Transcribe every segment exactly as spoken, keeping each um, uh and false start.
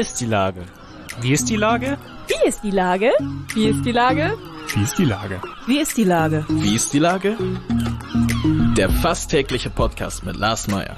ist die Lage? Wie ist die Lage? Wie ist die Lage? Wie ist die Lage? Wie ist die Lage? Wie ist die Lage? Wie ist die Lage? Der fast tägliche Podcast mit Lars Meyer.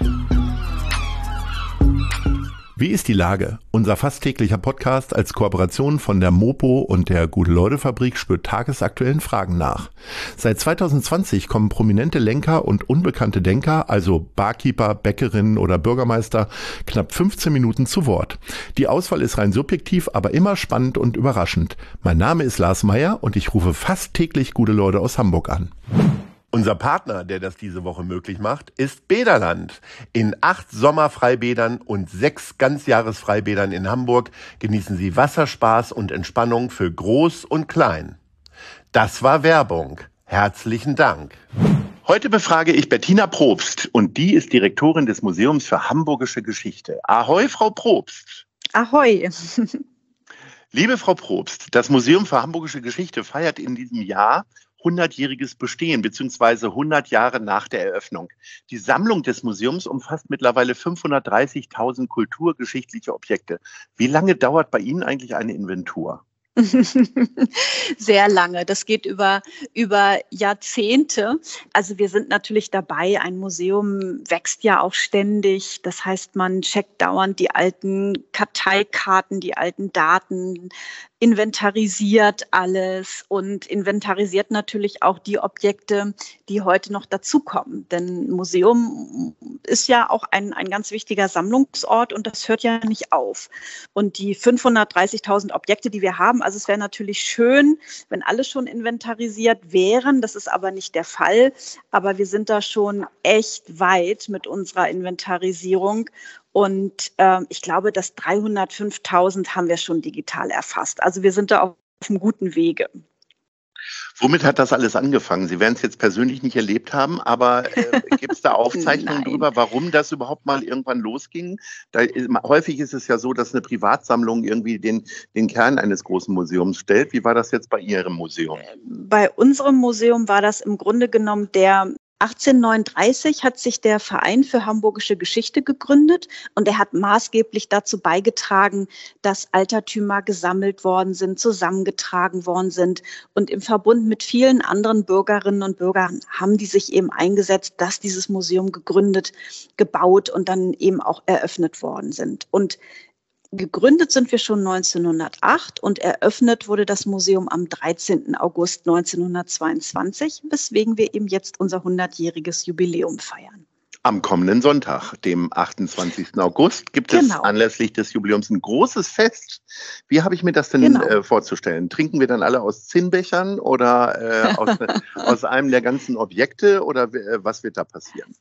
Wie ist die Lage? Unser fast täglicher Podcast als Kooperation von der Mopo und der Gute-Leute-Fabrik spürt tagesaktuellen Fragen nach. Seit zwanzig zwanzig kommen prominente Lenker und unbekannte Denker, also Barkeeper, Bäckerinnen oder Bürgermeister, knapp fünfzehn Minuten zu Wort. Die Auswahl ist rein subjektiv, aber immer spannend und überraschend. Mein Name ist Lars Meyer und ich rufe fast täglich gute Leute aus Hamburg an. Unser Partner, der das diese Woche möglich macht, ist Bäderland. In acht Sommerfreibädern und sechs Ganzjahresfreibädern in Hamburg genießen Sie Wasserspaß und Entspannung für Groß und Klein. Das war Werbung. Herzlichen Dank. Heute befrage ich Bettina Probst und die ist Direktorin des Museums für Hamburgische Geschichte. Ahoi, Frau Probst. Ahoi. Liebe Frau Probst, das Museum für Hamburgische Geschichte feiert in diesem Jahr hundertjähriges Bestehen beziehungsweise hundert Jahre nach der Eröffnung. Die Sammlung des Museums umfasst mittlerweile fünfhundertdreißigtausend kulturgeschichtliche Objekte. Wie lange dauert bei Ihnen eigentlich eine Inventur? Sehr lange. Das geht über, über Jahrzehnte. Also wir sind natürlich dabei. Ein Museum wächst ja auch ständig. Das heißt, man checkt dauernd die alten Karteikarten, die alten Daten, inventarisiert alles und inventarisiert natürlich auch die Objekte, die heute noch dazukommen. Denn Museum ist ja auch ein, ein ganz wichtiger Sammlungsort und das hört ja nicht auf. Und die fünfhundertdreißigtausend Objekte, die wir haben, also es wäre natürlich schön, wenn alle schon inventarisiert wären. Das ist aber nicht der Fall. Aber wir sind da schon echt weit mit unserer Inventarisierung. Und äh, ich glaube, das dreihundertfünftausend haben wir schon digital erfasst. Also wir sind da auf einem guten Wege. Womit hat das alles angefangen? Sie werden es jetzt persönlich nicht erlebt haben, aber äh, gibt es da Aufzeichnungen darüber, warum das überhaupt mal irgendwann losging? Da, häufig ist es ja so, dass eine Privatsammlung irgendwie den, den Kern eines großen Museums stellt. Wie war das jetzt bei Ihrem Museum? Bei unserem Museum war das im Grunde genommen der achtzehnhundertneununddreißig hat sich der Verein für Hamburgische Geschichte gegründet und er hat maßgeblich dazu beigetragen, dass Altertümer gesammelt worden sind, zusammengetragen worden sind und im Verbund mit vielen anderen Bürgerinnen und Bürgern haben die sich eben eingesetzt, dass dieses Museum gegründet, gebaut und dann eben auch eröffnet worden sind. Und gegründet sind wir schon neunzehnhundertacht und eröffnet wurde das Museum am dreizehnten August neunzehnhundertzweiundzwanzig, weswegen wir eben jetzt unser hundertjähriges Jubiläum feiern. Am kommenden Sonntag, dem achtundzwanzigsten August, gibt genau. es anlässlich des Jubiläums ein großes Fest. Wie habe ich mir das denn genau. äh, vorzustellen? Trinken wir dann alle aus Zinnbechern oder äh, aus, aus einem der ganzen Objekte oder äh, was wird da passieren?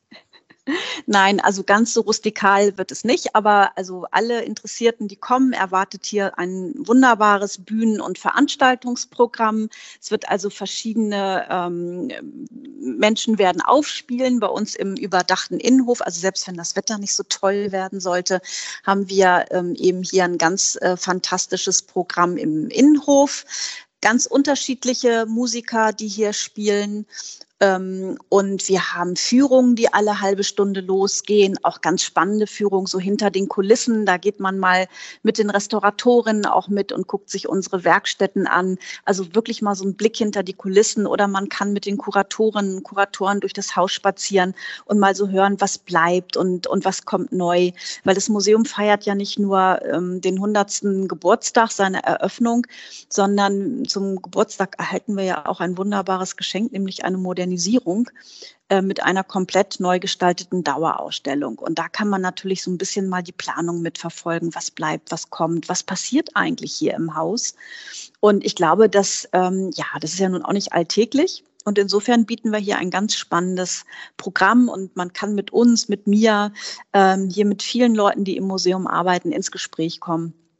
Nein, also ganz so rustikal wird es nicht, aber also alle Interessierten, die kommen, erwartet hier ein wunderbares Bühnen- und Veranstaltungsprogramm. Es wird also verschiedene ähm, Menschen werden aufspielen bei uns im überdachten Innenhof. Also selbst wenn das Wetter nicht so toll werden sollte, haben wir ähm, eben hier ein ganz äh, fantastisches Programm im Innenhof. Ganz unterschiedliche Musiker, die hier spielen. Und wir haben Führungen, die alle halbe Stunde losgehen, auch ganz spannende Führungen so hinter den Kulissen. Da geht man mal mit den Restauratorinnen auch mit und guckt sich unsere Werkstätten an. Also wirklich mal so einen Blick hinter die Kulissen oder man kann mit den Kuratorinnen und Kuratoren durch das Haus spazieren und mal so hören, was bleibt und, und was kommt neu. Weil das Museum feiert ja nicht nur ähm, den hundertsten Geburtstag, seine Eröffnung, sondern zum Geburtstag erhalten wir ja auch ein wunderbares Geschenk, nämlich eine Modernisierung. Äh, mit einer komplett neu gestalteten Dauerausstellung. Und da kann man natürlich so ein bisschen mal die Planung mitverfolgen, was bleibt, was kommt, was passiert eigentlich hier im Haus. Und ich glaube, dass, ähm, ja, das ist ja nun auch nicht alltäglich. Und insofern bieten wir hier ein ganz spannendes Programm und man kann mit uns, mit mir, ähm, hier mit vielen Leuten, die im Museum arbeiten, ins Gespräch kommen.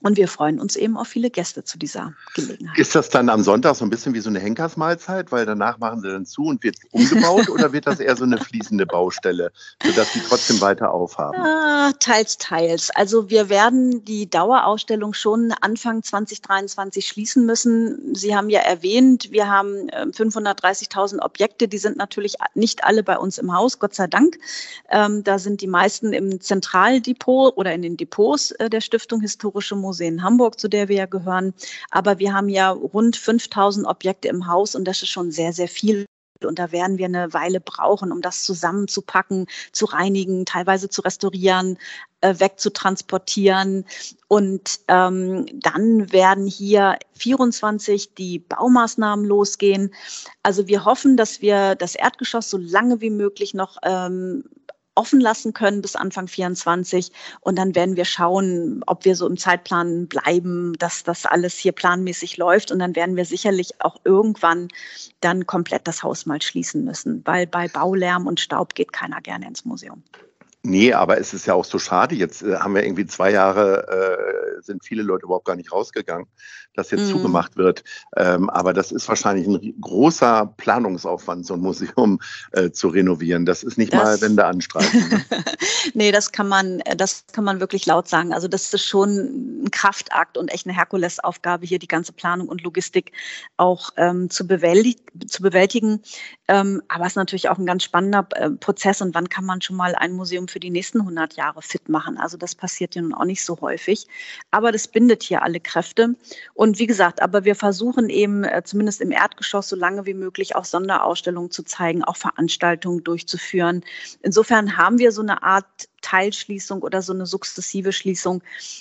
Und wir freuen uns eben auf viele Gäste zu dieser Gelegenheit. Ist das dann am Sonntag so ein bisschen wie so eine Henkersmahlzeit, weil danach machen sie dann zu und wird umgebaut oder wird das eher so eine fließende Baustelle, sodass sie trotzdem weiter aufhaben? Ah, teils, teils. Also wir werden die Dauerausstellung schon Anfang zwanzig dreiundzwanzig schließen müssen. Sie haben ja erwähnt, wir haben fünfhundertdreißigtausend Objekte, die sind natürlich nicht alle bei uns im Haus, Gott sei Dank. Ähm, da sind die meisten im Zentraldepot oder in den Depots äh, der Stiftung Historische Museen in Hamburg, zu der wir ja gehören. Aber wir haben ja rund fünftausend Objekte im Haus und das ist schon sehr, sehr viel. Und da werden wir eine Weile brauchen, um das zusammenzupacken, zu reinigen, teilweise zu restaurieren, äh, wegzutransportieren. Und ähm, dann werden hier vierundzwanzig die Baumaßnahmen losgehen. Also wir hoffen, dass wir das Erdgeschoss so lange wie möglich noch ähm, offen lassen können bis Anfang vierundzwanzig. Und dann werden wir schauen, ob wir so im Zeitplan bleiben, dass das alles hier planmäßig läuft. Und dann werden wir sicherlich auch irgendwann dann komplett das Haus mal schließen müssen, weil bei Baulärm und Staub geht keiner gerne ins Museum. Nee, aber es ist ja auch so schade. Jetzt äh, haben wir irgendwie zwei Jahre, äh, sind viele Leute überhaupt gar nicht rausgegangen, dass jetzt mm. zugemacht wird. Ähm, aber das ist wahrscheinlich ein großer Planungsaufwand, so ein Museum äh, zu renovieren. Das ist nicht das, mal Wände anstreichen. Ne? Nee, das kann man, das kann man wirklich laut sagen. Also das ist schon ein Kraftakt und echt eine Herkulesaufgabe, hier die ganze Planung und Logistik auch ähm, zu, bewältig, zu bewältigen. Ähm, aber es ist natürlich auch ein ganz spannender äh, Prozess. Und wann kann man schon mal ein Museum für die nächsten hundert Jahre fit machen? Also das passiert ja nun auch nicht so häufig. Aber das bindet hier alle Kräfte. Und wie gesagt, aber wir versuchen eben äh, zumindest im Erdgeschoss so lange wie möglich auch Sonderausstellungen zu zeigen, auch Veranstaltungen durchzuführen. Insofern haben wir so eine Art Teilschließung oder so eine sukzessive Schließung.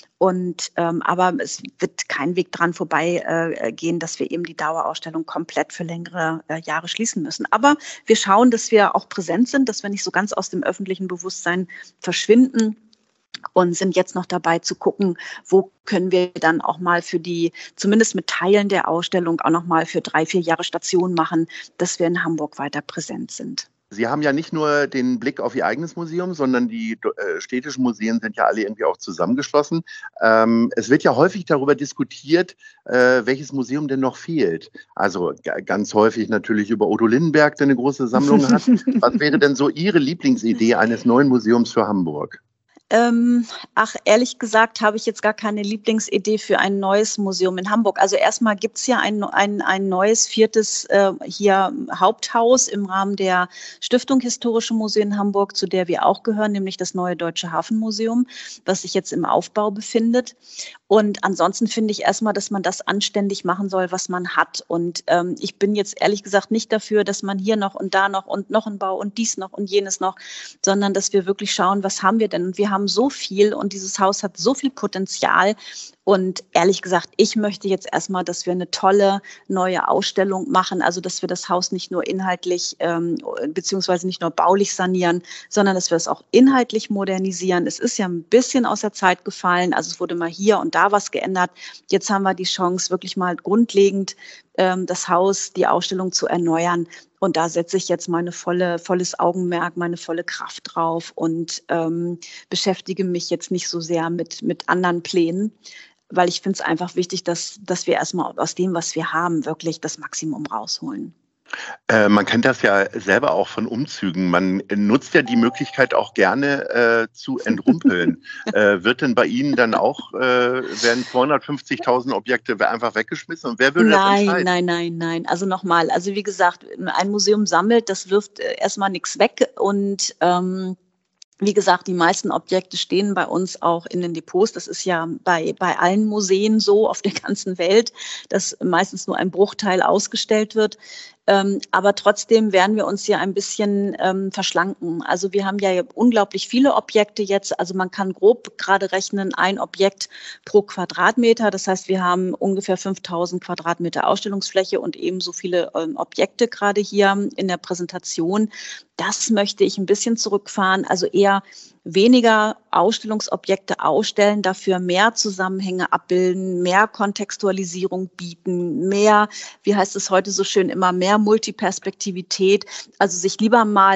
Und ähm, aber es wird kein Weg dran vorbei äh, gehen, dass wir eben die Dauerausstellung komplett für längere äh, Jahre schließen müssen. Aber wir schauen, dass wir auch präsent sind, dass wir nicht so ganz aus dem öffentlichen Bewusstsein verschwinden. Und sind jetzt noch dabei zu gucken, wo können wir dann auch mal für die, zumindest mit Teilen der Ausstellung, auch noch mal für drei, vier Jahre Station machen, dass wir in Hamburg weiter präsent sind. Sie haben ja nicht nur den Blick auf Ihr eigenes Museum, sondern die äh, städtischen Museen sind ja alle irgendwie auch zusammengeschlossen. Ähm, es wird ja häufig darüber diskutiert, äh, welches Museum denn noch fehlt. Also g- ganz häufig natürlich über Udo Lindenberg, der eine große Sammlung hat. Was wäre denn so Ihre Lieblingsidee eines neuen Museums für Hamburg? Ähm, ach, ehrlich gesagt habe ich jetzt gar keine Lieblingsidee für ein neues Museum in Hamburg. Also erstmal gibt es ja ein, ein, ein neues viertes äh, hier Haupthaus im Rahmen der Stiftung Historische Museen Hamburg, zu der wir auch gehören, nämlich das neue Deutsche Hafenmuseum, was sich jetzt im Aufbau befindet. Und ansonsten finde ich erstmal, dass man das anständig machen soll, was man hat. Und ähm, ich bin jetzt ehrlich gesagt nicht dafür, dass man hier noch und da noch und noch einen Bau und dies noch und jenes noch, sondern dass wir wirklich schauen, was haben wir denn? Und wir haben so viel und dieses Haus hat so viel Potenzial. Und ehrlich gesagt, ich möchte jetzt erstmal, dass wir eine tolle neue Ausstellung machen, also dass wir das Haus nicht nur inhaltlich ähm, beziehungsweise nicht nur baulich sanieren, sondern dass wir es auch inhaltlich modernisieren. Es ist ja ein bisschen aus der Zeit gefallen, also es wurde mal hier und da was geändert. Jetzt haben wir die Chance, wirklich mal grundlegend ähm, das Haus, die Ausstellung zu erneuern. Und da setze ich jetzt meine volle, volles Augenmerk, meine volle Kraft drauf und ähm, beschäftige mich jetzt nicht so sehr mit, mit anderen Plänen, weil ich finde es einfach wichtig, dass, dass wir erstmal aus dem, was wir haben, wirklich das Maximum rausholen. Äh, man kennt das ja selber auch von Umzügen. Man nutzt ja die Möglichkeit auch gerne äh, zu entrumpeln. äh, wird denn bei Ihnen dann auch, äh, werden zweihundertfünfzigtausend Objekte einfach weggeschmissen? Und wer würde das entscheiden? Nein, nein, nein, nein. Also nochmal, also wie gesagt, ein Museum sammelt, das wirft erstmal nichts weg und ähm, wie gesagt, die meisten Objekte stehen bei uns auch in den Depots. Das ist ja bei, bei allen Museen so auf der ganzen Welt, dass meistens nur ein Bruchteil ausgestellt wird. Ähm, aber trotzdem werden wir uns hier ein bisschen ähm, verschlanken. Also wir haben ja unglaublich viele Objekte jetzt. Also man kann grob gerade rechnen, ein Objekt pro Quadratmeter. Das heißt, wir haben ungefähr fünftausend Quadratmeter Ausstellungsfläche und ebenso viele ähm, Objekte gerade hier in der Präsentation. Das möchte ich ein bisschen zurückfahren. Also eher weniger Ausstellungsobjekte ausstellen, dafür mehr Zusammenhänge abbilden, mehr Kontextualisierung bieten, mehr, wie heißt es heute so schön, immer mehr Multiperspektivität. Also sich lieber mal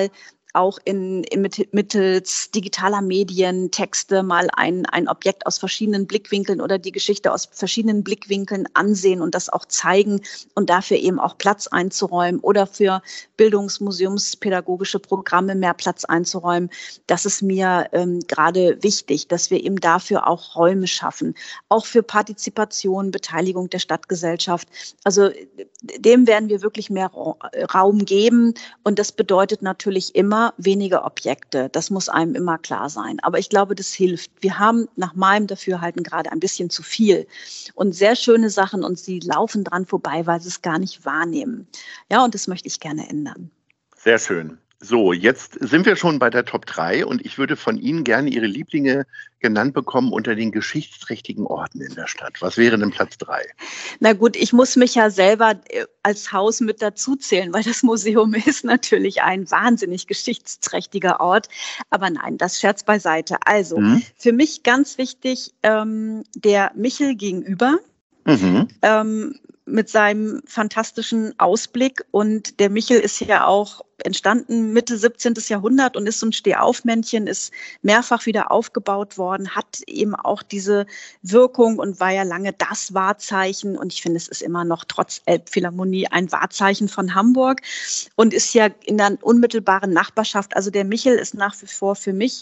auch in, in mittels digitaler Medien, Texte mal ein, ein Objekt aus verschiedenen Blickwinkeln oder die Geschichte aus verschiedenen Blickwinkeln ansehen und das auch zeigen und dafür eben auch Platz einzuräumen oder für bildungsmuseumspädagogische Programme mehr Platz einzuräumen. Das ist mir ähm, gerade wichtig, dass wir eben dafür auch Räume schaffen, auch für Partizipation, Beteiligung der Stadtgesellschaft. Also dem werden wir wirklich mehr Raum geben und das bedeutet natürlich immer weniger Objekte. Das muss einem immer klar sein. Aber ich glaube, das hilft. Wir haben nach meinem Dafürhalten gerade ein bisschen zu viel und sehr schöne Sachen und sie laufen dran vorbei, weil sie es gar nicht wahrnehmen. Ja, und das möchte ich gerne ändern. Sehr schön. So, jetzt sind wir schon bei der Top drei und ich würde von Ihnen gerne Ihre Lieblinge genannt bekommen unter den geschichtsträchtigen Orten in der Stadt. Was wäre denn Platz drei? Na gut, ich muss mich ja selber als Haus mit dazuzählen, weil das Museum ist natürlich ein wahnsinnig geschichtsträchtiger Ort. Aber nein, das Scherz beiseite. Also, mhm. für mich ganz wichtig, ähm, der Michel gegenüber. Mhm. Ähm, mit seinem fantastischen Ausblick. Und der Michel ist ja auch entstanden Mitte siebzehnten. Jahrhundert und ist so ein Stehaufmännchen, ist mehrfach wieder aufgebaut worden, hat eben auch diese Wirkung und war ja lange das Wahrzeichen. Und ich finde, es ist immer noch trotz Elbphilharmonie ein Wahrzeichen von Hamburg und ist ja in der unmittelbaren Nachbarschaft. Also der Michel ist nach wie vor für mich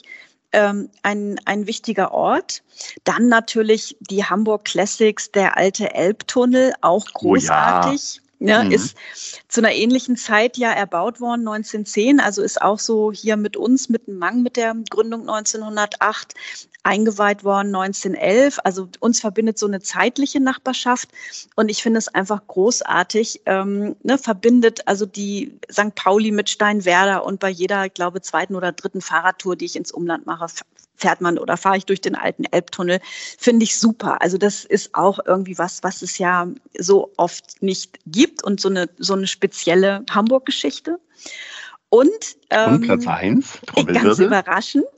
Ein, ein wichtiger Ort. Dann natürlich die Hamburg Classics, der alte Elbtunnel, auch großartig. Oh ja. Ja, mhm. Ist zu einer ähnlichen Zeit ja erbaut worden, neunzehnhundertzehn, also ist auch so hier mit uns, mit dem Mang, mit der Gründung neunzehnhundertacht, eingeweiht worden neunzehnhundertelf. Also uns verbindet so eine zeitliche Nachbarschaft und ich finde es einfach großartig, ähm, ne, verbindet also die Sankt Pauli mit Steinwerder und bei jeder, ich glaube, zweiten oder dritten Fahrradtour, die ich ins Umland mache, fährt man oder fahre ich durch den alten Elbtunnel, finde ich super. Also das ist auch irgendwie was, was es ja so oft nicht gibt und so eine, so eine spezielle Hamburg-Geschichte. Und, ähm, und Platz eins, ganz überraschend,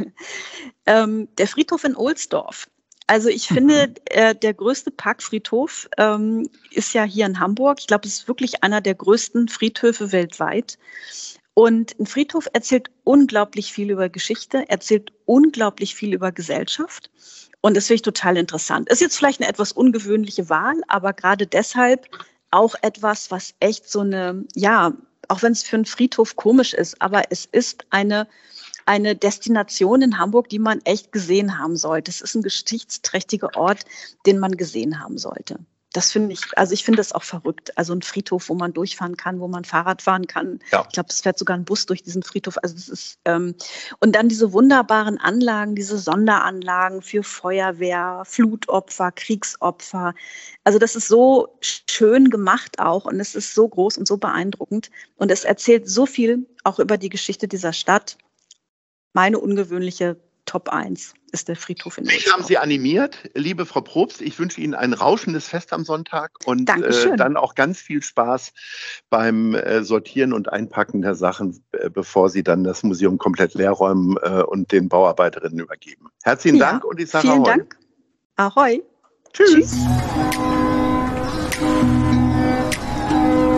ähm, der Friedhof in Ohlsdorf. Also ich finde, mhm. äh, der größte Parkfriedhof ähm, ist ja hier in Hamburg. Ich glaube, es ist wirklich einer der größten Friedhöfe weltweit. Und ein Friedhof erzählt unglaublich viel über Geschichte, erzählt unglaublich viel über Gesellschaft. Und das finde ich total interessant. Ist jetzt vielleicht eine etwas ungewöhnliche Wahl, aber gerade deshalb auch etwas, was echt so eine, ja, auch wenn es für einen Friedhof komisch ist, aber es ist eine, eine Destination in Hamburg, die man echt gesehen haben sollte. Es ist ein geschichtsträchtiger Ort, den man gesehen haben sollte. Das finde ich, also ich finde das auch verrückt. Also ein Friedhof, wo man durchfahren kann, wo man Fahrrad fahren kann. Ja. Ich glaube, es fährt sogar ein Bus durch diesen Friedhof. Also das ist ähm, und dann diese wunderbaren Anlagen, diese Sonderanlagen für Feuerwehr, Flutopfer, Kriegsopfer. Also das ist so schön gemacht auch und es ist so groß und so beeindruckend und es erzählt so viel auch über die Geschichte dieser Stadt. Meine ungewöhnliche Top eins ist der Friedhof in Ohlsdorf. Mich haben Sie animiert, liebe Frau Probst. Ich wünsche Ihnen ein rauschendes Fest am Sonntag und äh, dann auch ganz viel Spaß beim äh, Sortieren und Einpacken der Sachen, äh, bevor Sie dann das Museum komplett leer räumen äh, und den Bauarbeiterinnen übergeben. Herzlichen ja, Dank und ich sage Ahoi. Vielen Dank. Ahoi. Tschüss. Tschüss.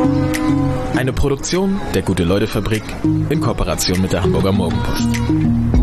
Eine Produktion der Gute-Leute-Fabrik in Kooperation mit der Hamburger Morgenpost.